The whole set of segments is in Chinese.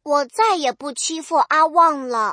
我再也不欺负阿旺了。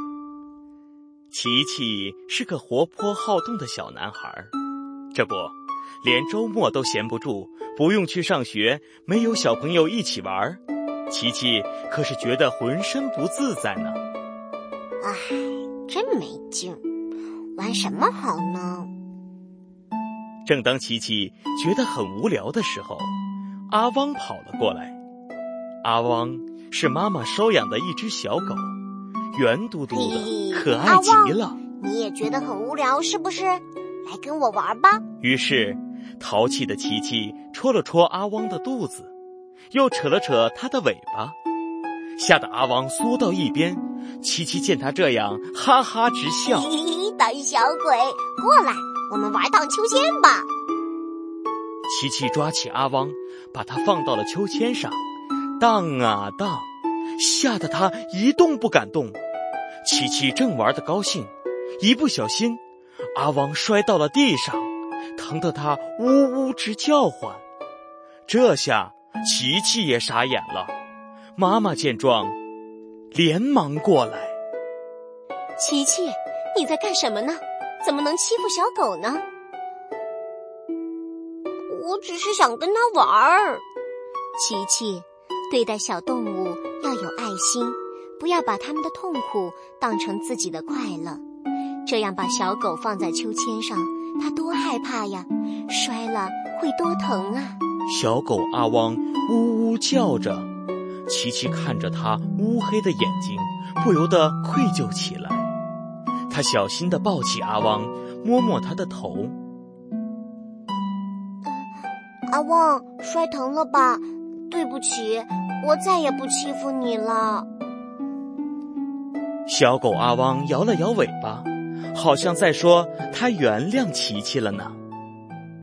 琪琪是个活泼好动的小男孩，这不，连周末都闲不住，不用去上学，没有小朋友一起玩，琪琪可是觉得浑身不自在呢。 唉，真没劲，玩什么好呢？ 正当琪琪觉得很无聊的时候，阿汪跑了过来。阿汪是妈妈收养的一只小狗，圆嘟嘟的，可爱极了。 你也觉得很无聊是不是？来跟我玩吧。 于是淘气的琪琪戳了戳阿汪的肚子，又扯了扯他的尾巴，吓得阿汪缩到一边。琪琪见他这样，哈哈直笑。 胆小鬼，过来，我们玩荡秋千吧。 琪琪抓起阿汪，把他放到了秋千上，荡啊荡，吓得他一动不敢动。琪琪正玩得高兴，一不小心，阿汪摔到了地上，疼得他呜呜直叫唤。这下琪琪也傻眼了。妈妈见状，连忙过来。 琪琪，你在干什么呢？怎么能欺负小狗呢？我只是想跟它玩儿。琪琪，对待小动物要有爱心，不要把它们的痛苦当成自己的快乐。这样把小狗放在秋千上，它多害怕呀，摔了会多疼啊。 小狗阿汪呜呜叫着，琪琪看着它乌黑的眼睛，不由得愧疚起来。他小心地抱起阿汪，摸摸他的头。 阿旺，摔疼了吧？对不起，我再也不欺负你了。 小狗阿汪摇了摇尾巴，好像在说他原谅琪琪了呢。